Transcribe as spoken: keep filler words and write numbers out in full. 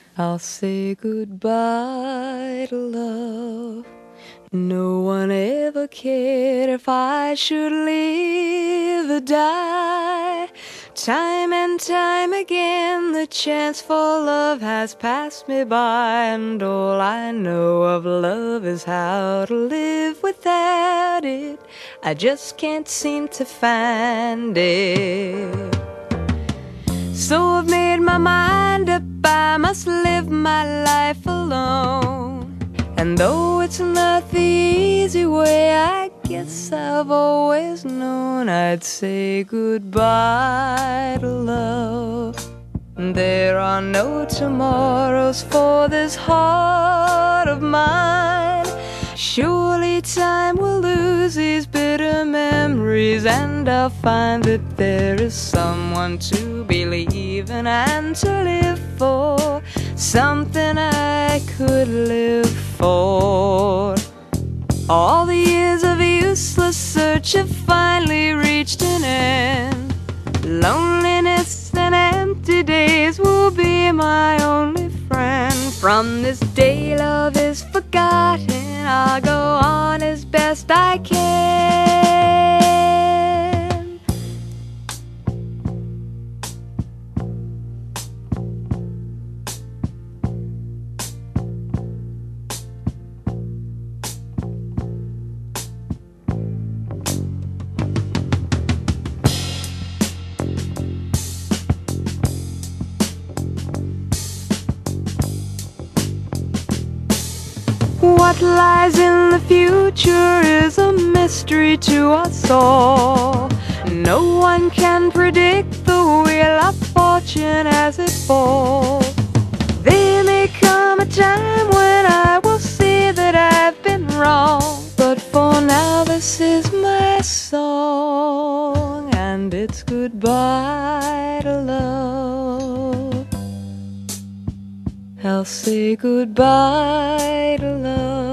I'll say goodbye to love. No one ever cared if I should live or die. Time and time again the chance for love has passed me by, and all I know of love is how to live without it. I just can't seem to find it. So I've made my mind up, I must live my life alone. And though it's not the easy way, I guess I've always known I'd say goodbye to love. There are no tomorrows for this heart of mine. Surely time will lose these bitter memories, and I'll find that there is someone to believe in and to live for, something I could live for. All the years of useless search have finally reached an end. Loneliness and empty days will be my only friend. From this day love is forgotten, I'll go on as best I can. What lies in the future is a mystery to us all. No one can predict the wheel of fortune as it falls. There may come a time when I will see that I've been wrong, but for now this is my song, and it's goodbye to love. I'll say goodbye to love.